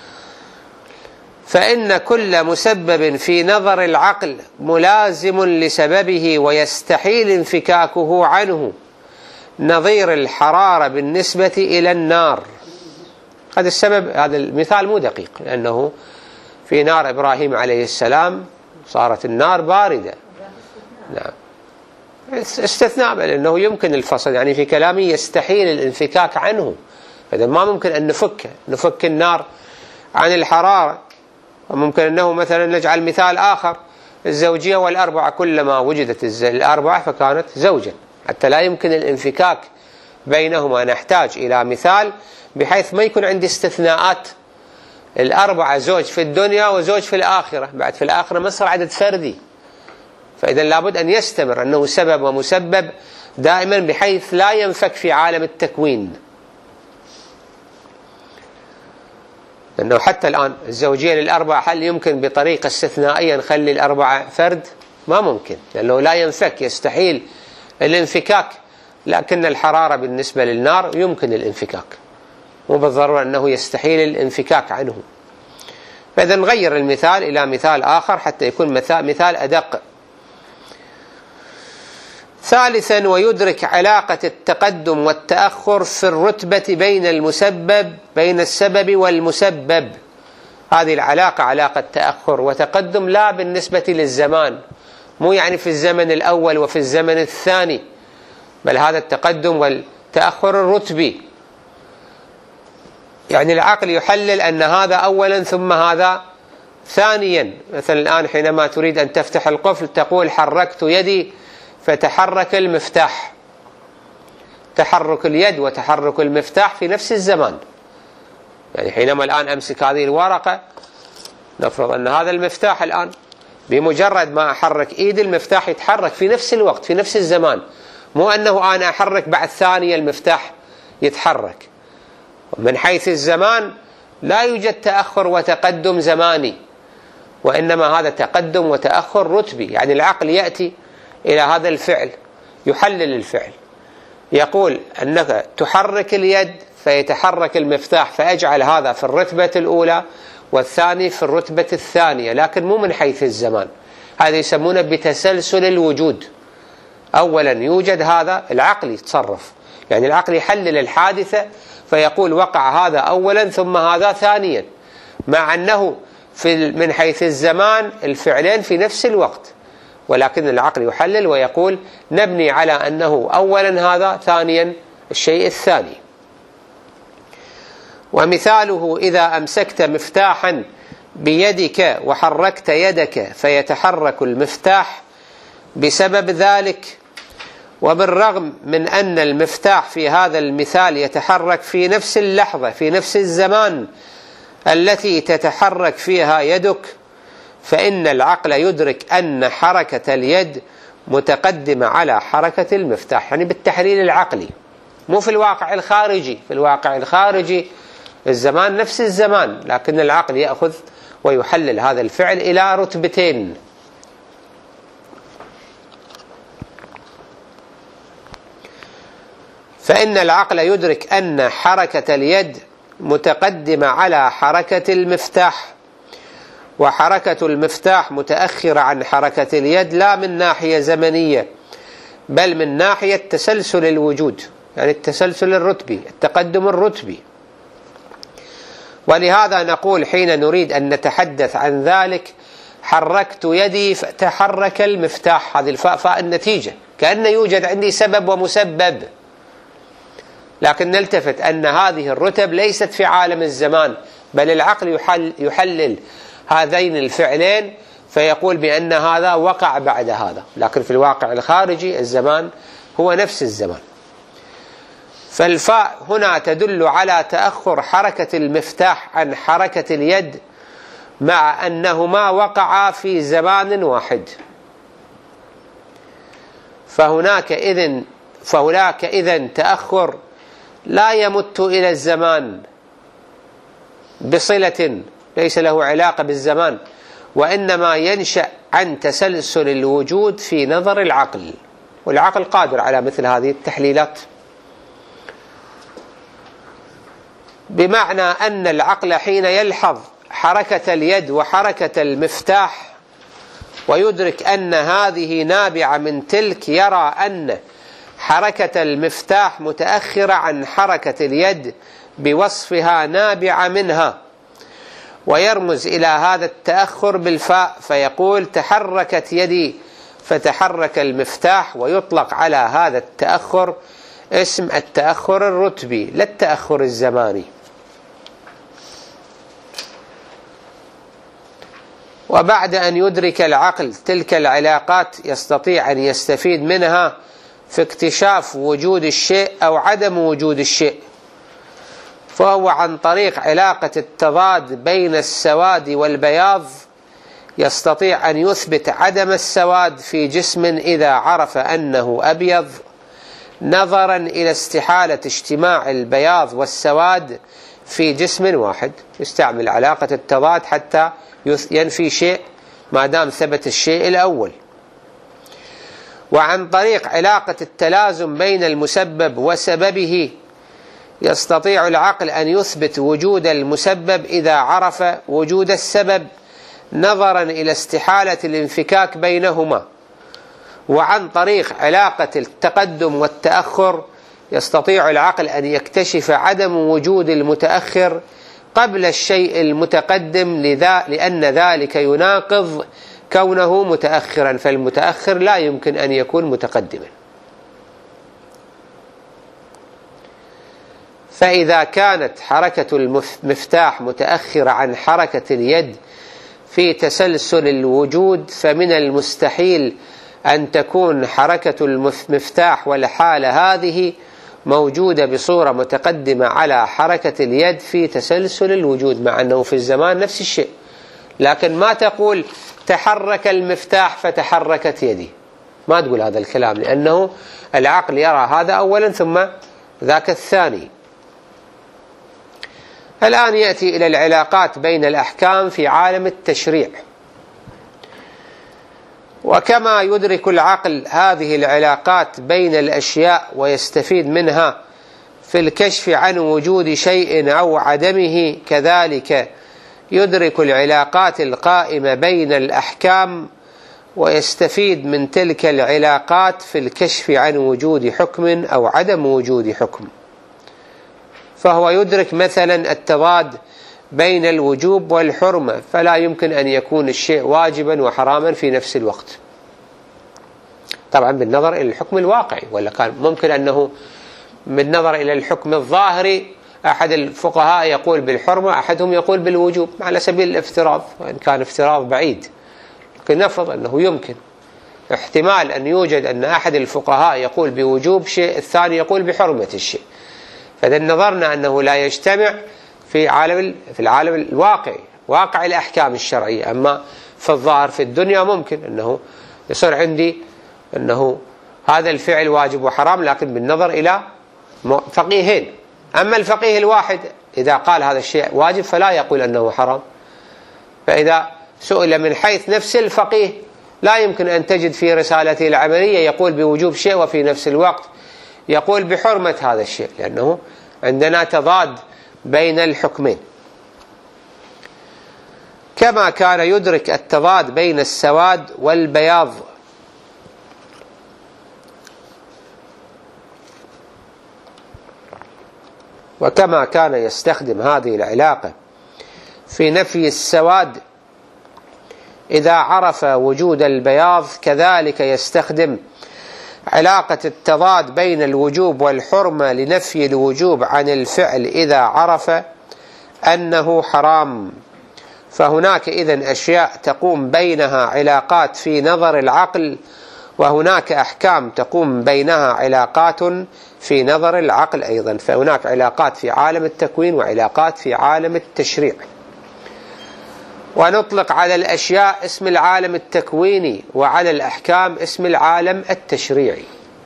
فإن كل مسبب في نظر العقل ملازم لسببه ويستحيل انفكاكه عنه، نظير الحرارة بالنسبة إلى النار. هذا السبب، هذا المثال مو دقيق، لأنه في نار إبراهيم عليه السلام صارت النار باردة. نعم استثناء، لأنه يمكن الفصل، يعني في كلامي يستحيل الانفكاك عنه. إذا ما ممكن أن نفك النار عن الحرارة. وممكن أنه مثلا نجعل مثال آخر، الزوجية والأربعة، كلما وجدت الأربعة فكانت زوجا، حتى لا يمكن الانفكاك بينهما. نحتاج إلى مثال بحيث ما يكون عندي استثناءات. الأربعة زوج في الدنيا وزوج في الآخرة، بعد في الآخرة ما صار عدد فردي. فإذا لابد أن يستمر أنه سبب ومسبب دائما بحيث لا ينفك في عالم التكوين. لأنه حتى الآن الزوجية للأربعة هل يمكن بطريقة استثنائية نخلي الأربعة فرد؟ ما ممكن، لأنه لا ينفك، يستحيل الانفكاك. لكن الحرارة بالنسبة للنار يمكن الانفكاك، مو بالضرورة أنه يستحيل الانفكاك عنه. فإذا نغير المثال إلى مثال آخر حتى يكون مثال أدق. ثالثا، ويدرك علاقة التقدم والتأخر في الرتبة بين السبب والمسبب. هذه العلاقة علاقة تأخر وتقدم، لا بالنسبة للزمان، مو يعني في الزمن الأول وفي الزمن الثاني، بل هذا التقدم والتأخر الرتبي. يعني العقل يحلل أن هذا أولا ثم هذا ثانيا. مثلا الآن حينما تريد أن تفتح القفل تقول حركت يدي فتحرك المفتاح. تحرك اليد وتحرك المفتاح في نفس الزمان. يعني حينما الآن أمسك هذه الورقة، نفرض أن هذا المفتاح الآن بمجرد ما أحرك إيدي المفتاح يتحرك في نفس الوقت في نفس الزمان، مو أنه أنا أحرك بعد ثانية المفتاح يتحرك. من حيث الزمان لا يوجد تأخر وتقدم زماني، وإنما هذا تقدم وتأخر رتبي. يعني العقل يأتي إلى هذا الفعل يحلل الفعل، يقول أنك تحرك اليد فيتحرك المفتاح، فأجعل هذا في الرتبة الأولى والثاني في الرتبة الثانية، لكن مو من حيث الزمان. هذا يسمونه بتسلسل الوجود. أولا يوجد هذا، العقل يتصرف، يعني العقل يحلل الحادثة فيقول وقع هذا أولا ثم هذا ثانيا، مع أنه من حيث الزمان الفعلين في نفس الوقت، ولكن العقل يحلل ويقول نبني على أنه أولا هذا ثانيا الشيء الثاني. ومثاله إذا أمسكت مفتاحا بيدك وحركت يدك فيتحرك المفتاح بسبب ذلك، وبالرغم من أن المفتاح في هذا المثال يتحرك في نفس اللحظة في نفس الزمان التي تتحرك فيها يدك، فإن العقل يدرك أن حركة اليد متقدمة على حركة المفتاح، يعني بالتحليل العقلي، مو في الواقع الخارجي. في الواقع الخارجي الزمان نفس الزمان، لكن العقل يأخذ ويحلل هذا الفعل إلى رتبتين. فإن العقل يدرك أن حركة اليد متقدمة على حركة المفتاح، وحركة المفتاح متأخرة عن حركة اليد، لا من ناحية زمنية بل من ناحية تسلسل الوجود، يعني التسلسل الرتبي، التقدم الرتبي. ولهذا نقول حين نريد أن نتحدث عن ذلك حركت يدي فتحرك المفتاح، هذه الفاء فاء النتيجة، كأن يوجد عندي سبب ومسبب. لكن نلتفت أن هذه الرتب ليست في عالم الزمان، بل العقل يحلل هذين الفعلين فيقول بأن هذا وقع بعد هذا، لكن في الواقع الخارجي الزمان هو نفس الزمان. فالفاء هنا تدل على تأخر حركة المفتاح عن حركة اليد، مع أنهما وقعا في زمان واحد. فهناك إذن تأخر لا يمت إلى الزمان بصلة، ليس له علاقة بالزمان، وإنما ينشأ عن تسلسل الوجود في نظر العقل، والعقل قادر على مثل هذه التحليلات. بمعنى أن العقل حين يلحظ حركة اليد وحركة المفتاح ويدرك أن هذه نابعة من تلك، يرى أن حركة المفتاح متأخرة عن حركة اليد بوصفها نابعة منها، ويرمز إلى هذا التأخر بالفاء، فيقول تحركت يدي فتحرك المفتاح، ويطلق على هذا التأخر اسم التأخر الرتبي لا التأخر الزماني. وبعد أن يدرك العقل تلك العلاقات يستطيع أن يستفيد منها في اكتشاف وجود الشيء أو عدم وجود الشيء، فهو عن طريق علاقة التضاد بين السواد والبياض يستطيع أن يثبت عدم السواد في جسم إذا عرف أنه أبيض، نظرا إلى استحالة اجتماع البياض والسواد في جسم واحد. يستعمل علاقة التضاد حتى ينفي شيء ما دام ثبت الشيء الأول. وعن طريق علاقة التلازم بين المسبب وسببه يستطيع العقل أن يثبت وجود المسبب إذا عرف وجود السبب، نظرا إلى استحالة الانفكاك بينهما. وعن طريق علاقة التقدم والتأخر يستطيع العقل أن يكتشف عدم وجود المتأخر قبل الشيء المتقدم، لأن ذلك يناقض كونه متأخرا، فالمتأخر لا يمكن أن يكون متقدما. فإذا كانت حركة المفتاح متأخرة عن حركة اليد في تسلسل الوجود، فمن المستحيل أن تكون حركة المفتاح والحالة هذه موجودة بصورة متقدمة على حركة اليد في تسلسل الوجود، مع أنه في الزمان نفس الشيء. لكن ما تقول تحرك المفتاح فتحركت يدي، ما تقول هذا الكلام، لأنه العقل يرى هذا أولا ثم ذاك الثاني. الآن يأتي إلى العلاقات بين الأحكام في عالم التشريع. وكما يدرك العقل هذه العلاقات بين الأشياء ويستفيد منها في الكشف عن وجود شيء أو عدمه، كذلك يدرك العلاقات القائمة بين الأحكام ويستفيد من تلك العلاقات في الكشف عن وجود حكم أو عدم وجود حكم. فهو يدرك مثلا التضاد بين الوجوب والحرمة، فلا يمكن أن يكون الشيء واجبا وحراما في نفس الوقت، طبعا بالنظر إلى الحكم الواقعي، ولا كان ممكن أنه بالنظر إلى الحكم الظاهري أحد الفقهاء يقول بالحرمة، أحدهم يقول بالوجوب على سبيل الافتراض، وإن كان افتراض بعيد، لكن نفرض أنه يمكن احتمال أن يوجد أن أحد الفقهاء يقول بوجوب شيء، الثاني يقول بحرمة الشيء. فإذا نظرنا أنه لا يجتمع في العالم الواقعي، واقع الأحكام الشرعية. أما في الظاهر في الدنيا ممكن أنه يصير عندي أنه هذا الفعل واجب وحرام، لكن بالنظر إلى فقيهين. أما الفقيه الواحد إذا قال هذا الشيء واجب فلا يقول أنه حرام. فإذا سئل من حيث نفس الفقيه لا يمكن أن تجد في رسالته العملية يقول بوجوب شيء وفي نفس الوقت يقول بحرمة هذا الشيء، لأنه عندنا تضاد بين الحكمين. كما كان يدرك التضاد بين السواد والبياض، وكما كان يستخدم هذه العلاقة في نفي السواد إذا عرف وجود البياض، كذلك يستخدم علاقة التضاد بين الوجوب والحرمة لنفي الوجوب عن الفعل إذا عرف أنه حرام. فهناك إذن أشياء تقوم بينها علاقات في نظر العقل، وهناك أحكام تقوم بينها علاقات في نظر العقل أيضا. فهناك علاقات في عالم التكوين وعلاقات في عالم التشريع. ونطلق على الأشياء اسم العالم التكويني، وعلى الأحكام اسم العالم التشريعي.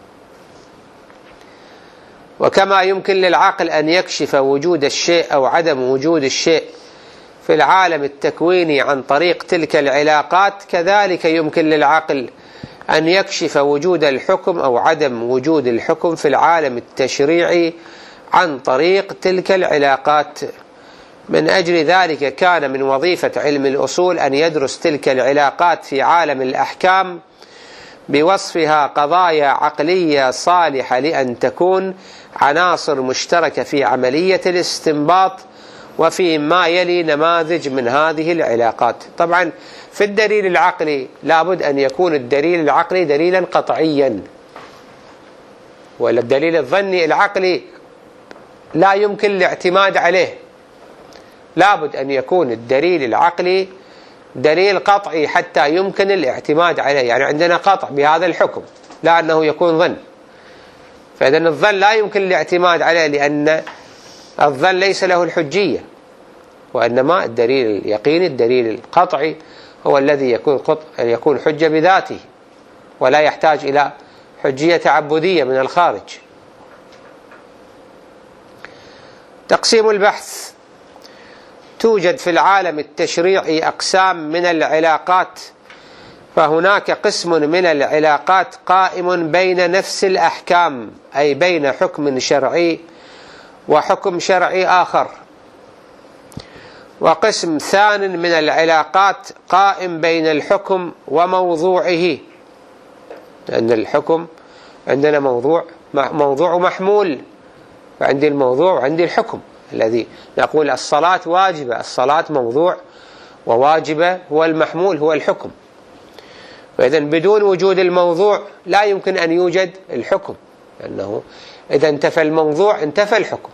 وكما يمكن للعقل أن يكشف وجود الشيء أو عدم وجود الشيء في العالم التكويني عن طريق تلك العلاقات، كذلك يمكن للعقل أن يكشف وجود الحكم أو عدم وجود الحكم في العالم التشريعي عن طريق تلك العلاقات. من أجل ذلك كان من وظيفة علم الأصول أن يدرس تلك العلاقات في عالم الأحكام بوصفها قضايا عقلية صالحة لأن تكون عناصر مشتركة في عملية الاستنباط، وفي ما يلي نماذج من هذه العلاقات. طبعا في الدليل العقلي لابد أن يكون الدليل العقلي دليلا قطعيا، ولا الدليل الظني العقلي لا يمكن الاعتماد عليه. لابد أن يكون الدليل العقلي دليل قطعي حتى يمكن الاعتماد عليه، يعني عندنا قطع بهذا الحكم لا أنه يكون ظن. فإذا الظن لا يمكن الاعتماد عليه، لأن الظن ليس له الحجية، وإنما الدليل اليقيني الدليل القطعي هو الذي يكون حجة بذاته، ولا يحتاج إلى حجية تعبدية من الخارج. تقسيم البحث. توجد في العالم التشريعي أقسام من العلاقات، فهناك قسم من العلاقات قائم بين نفس الأحكام، أي بين حكم شرعي وحكم شرعي آخر. وقسم ثان من العلاقات قائم بين الحكم وموضوعه، لأن الحكم عندنا موضوع محمول، وعندي الموضوع وعندي الحكم الذي نقول الصلاة واجبة، الصلاة موضوع وواجبة هو المحمول هو الحكم. فإذا بدون وجود الموضوع لا يمكن أن يوجد الحكم، لأنه إذا انتفى الموضوع انتفى الحكم.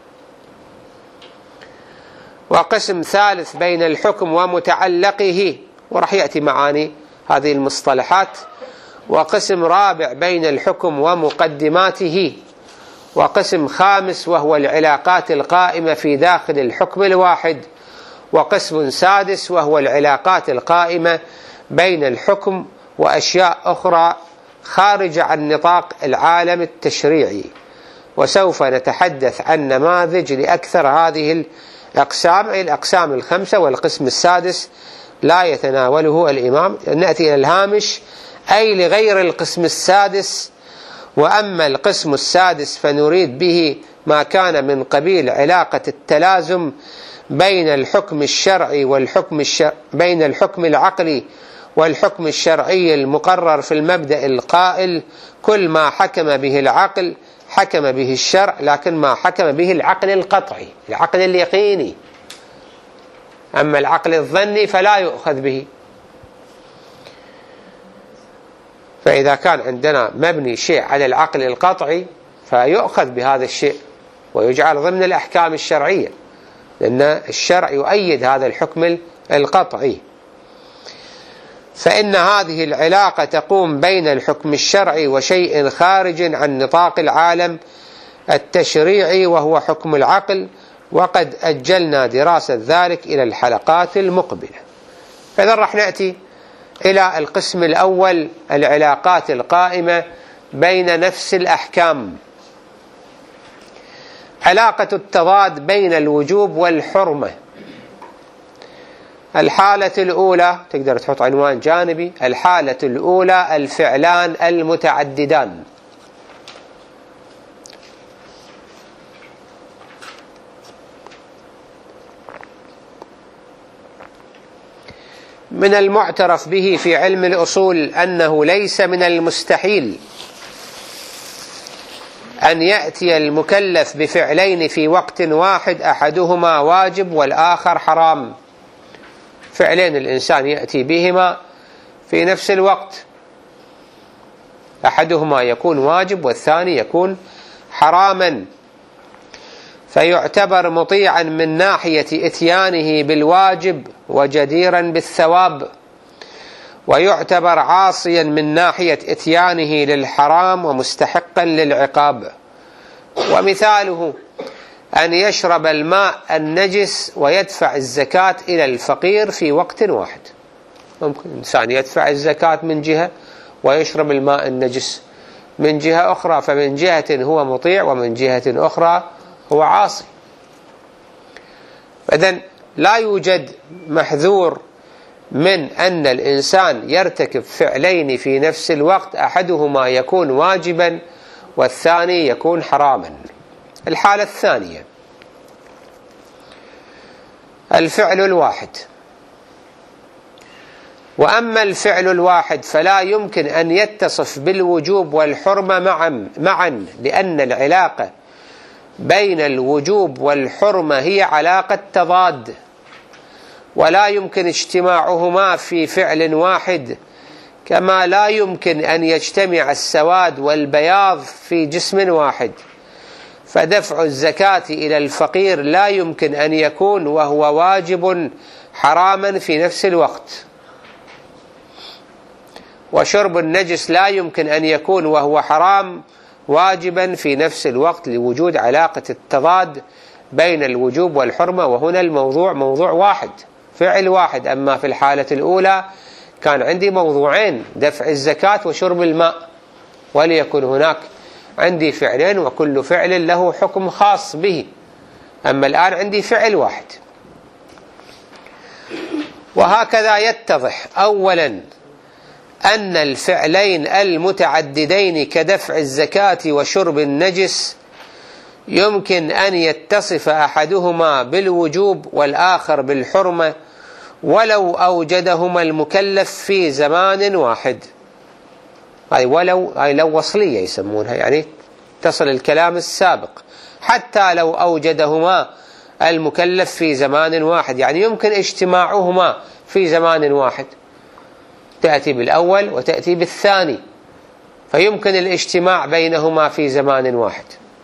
وقسم ثالث بين الحكم ومتعلقه، ورح يأتي معاني هذه المصطلحات. وقسم رابع بين الحكم ومقدماته. وقسم خامس وهو العلاقات القائمة في داخل الحكم الواحد. وقسم سادس وهو العلاقات القائمة بين الحكم وأشياء أخرى خارجة عن نطاق العالم التشريعي. وسوف نتحدث عن نماذج لأكثر هذه الأقسام، أي الأقسام الخمسة. والقسم السادس لا يتناوله الإمام، نأتي إلى الهامش أي لغير القسم السادس. وأما القسم السادس فنريد به ما كان من قبيل علاقة التلازم بين الحكم الشرعي بين الحكم العقلي والحكم الشرعي المقرر في المبدأ القائل: كل ما حكم به العقل حكم به الشرع، لكن ما حكم به العقل القطعي العقل اليقيني. أما العقل الظني فلا يؤخذ به. فإذا كان عندنا مبني شيء على العقل القطعي فيؤخذ بهذا الشيء، ويجعل ضمن الأحكام الشرعية، لأن الشرع يؤيد هذا الحكم القطعي. فإن هذه العلاقة تقوم بين الحكم الشرعي وشيء خارج عن نطاق العالم التشريعي وهو حكم العقل، وقد أجلنا دراسة ذلك إلى الحلقات المقبلة. فإذا راح نأتي إلى القسم الأول، العلاقات القائمة بين نفس الأحكام. علاقة التضاد بين الوجوب والحرمة. الحالة الأولى، تقدر تحط عنوان جانبي، الحالة الأولى الفعلان المتعددان. من المعترف به في علم الأصول أنه ليس من المستحيل أن يأتي المكلف بفعلين في وقت واحد أحدهما واجب والآخر حرام. فعلين الإنسان يأتي بهما في نفس الوقت، أحدهما يكون واجب والثاني يكون حراما، فيعتبر مطيعا من ناحية إتيانه بالواجب وجديرا بالثواب، ويعتبر عاصيا من ناحية إتيانه للحرام ومستحقا للعقاب. ومثاله أن يشرب الماء النجس ويدفع الزكاة إلى الفقير في وقت واحد. ممكن إنسان يدفع الزكاة من جهة ويشرب الماء النجس من جهة أخرى، فمن جهة هو مطيع ومن جهة أخرى هو عاصي. فإذن لا يوجد محذور من أن الإنسان يرتكب فعلين في نفس الوقت، أحدهما يكون واجبا والثاني يكون حراما. الحالة الثانية الفعل الواحد. وأما الفعل الواحد فلا يمكن أن يتصف بالوجوب والحرمة معا، لأن العلاقة بين الوجوب والحرمة هي علاقة تضاد، ولا يمكن اجتماعهما في فعل واحد، كما لا يمكن أن يجتمع السواد والبياض في جسم واحد. فدفع الزكاة إلى الفقير لا يمكن أن يكون وهو واجب حراما في نفس الوقت، وشرب النجس لا يمكن أن يكون وهو حرام واجبا في نفس الوقت، لوجود علاقة التضاد بين الوجوب والحرمة. وهنا الموضوع موضوع واحد، فعل واحد. أما في الحالة الأولى كان عندي موضوعين، دفع الزكاة وشرب الماء، وليكن هناك عندي فعلين وكل فعل له حكم خاص به. أما الآن عندي فعل واحد. وهكذا يتضح أولا أن الفعلين المتعددين كدفع الزكاة وشرب النجس يمكن أن يتصف أحدهما بالوجوب والآخر بالحرمة، ولو أوجدهما المكلف في زمان واحد. هاي ولو، هاي لو وصلية يسمونها، يعني تصل الكلام السابق. حتى لو أوجدهما المكلف في زمان واحد، يعني يمكن اجتماعهما في زمان واحد، تأتي بالأول وتأتي بالثاني، فيمكن الاجتماع بينهما في زمان واحد.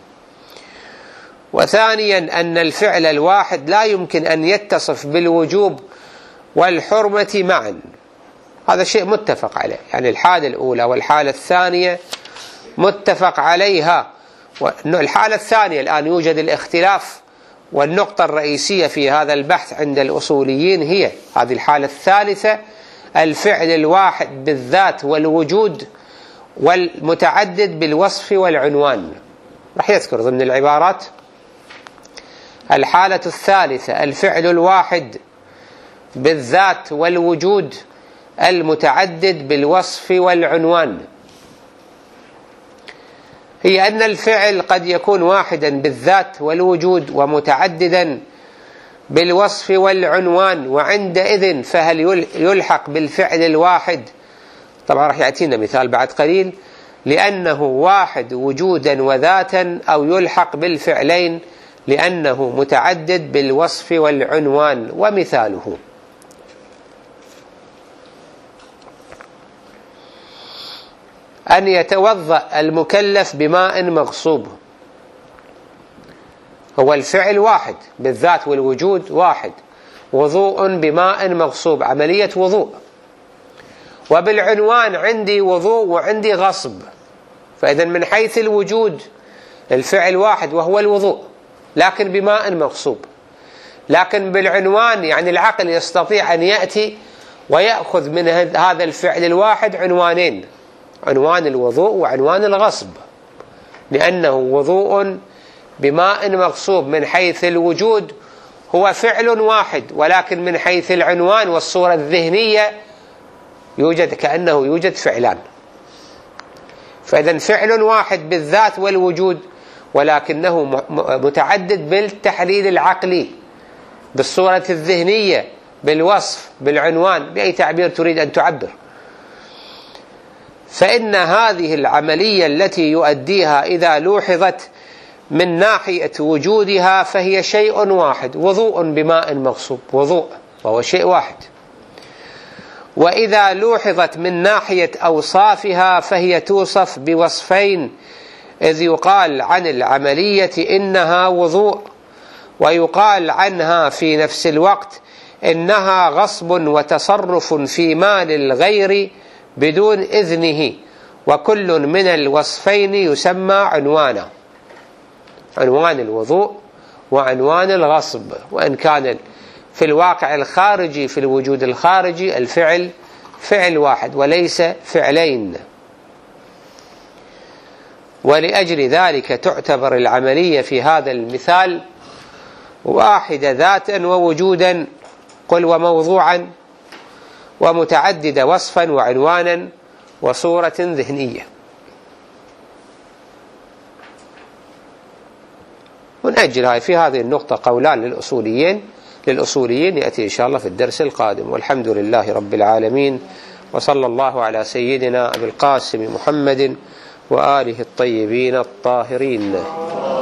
وثانيا أن الفعل الواحد لا يمكن أن يتصف بالوجوب والحرمة معا. هذا شيء متفق عليه، يعني الحالة الأولى والحالة الثانية متفق عليها. الحالة الثانية الآن يوجد الاختلاف، والنقطة الرئيسية في هذا البحث عند الأصوليين هي هذه الحالة الثالثة، الفعل الواحد بالذات والوجود والمتعدد بالوصف والعنوان. راح يذكر ضمن العبارات الحالة الثالثة الفعل الواحد بالذات والوجود المتعدد بالوصف والعنوان، هي أن الفعل قد يكون واحدا بالذات والوجود ومتعددا بالوصف والعنوان، وعندئذ فهل يلحق بالفعل الواحد؟ طبعا راح يأتينا مثال بعد قليل، لأنه واحد وجودا وذاتا، أو يلحق بالفعلين لأنه متعدد بالوصف والعنوان. ومثاله أن يتوضأ المكلف بماء مغصوب، هو الفعل واحد بالذات والوجود واحد، وضوء بماء مغصوب، عملية وضوء. وبالعنوان عندي وضوء وعندي غصب، فإذا من حيث الوجود الفعل واحد وهو الوضوء، لكن بماء مغصوب. لكن بالعنوان يعني العقل يستطيع أن يأتي ويأخذ من هذا الفعل الواحد عنوانين، عنوان الوضوء وعنوان الغصب، لأنه وضوء بماء مغصوب من حيث الوجود هو فعل واحد، ولكن من حيث العنوان والصورة الذهنية يوجد كأنه يوجد فعلان. فإذا فعل واحد بالذات والوجود، ولكنه متعدد بالتحليل العقلي، بالصورة الذهنية، بالوصف، بالعنوان، بأي تعبير تريد أن تعبر. فإن هذه العملية التي يؤديها إذا لوحظت من ناحية وجودها فهي شيء واحد، وضوء بماء مغصوب، وضوء وهو شيء واحد. وإذا لوحظت من ناحية أوصافها فهي توصف بوصفين، إذ يقال عن العملية إنها وضوء، ويقال عنها في نفس الوقت إنها غصب وتصرف في مال الغير بدون إذنه، وكل من الوصفين يسمى عنوانا، عنوان الوضوء وعنوان الغصب، وإن كان في الواقع الخارجي في الوجود الخارجي الفعل فعل واحد وليس فعلين. ولأجل ذلك تعتبر العملية في هذا المثال واحدة ذاتا ووجودا، قل وموضوعا، ومتعددة وصفا وعنوانا وصورة ذهنية. ونأجل هاي في هذه النقطة قولان للأصوليين يأتي إن شاء الله في الدرس القادم. والحمد لله رب العالمين، وصلى الله على سيدنا أبي القاسم محمد وآله الطيبين الطاهرين.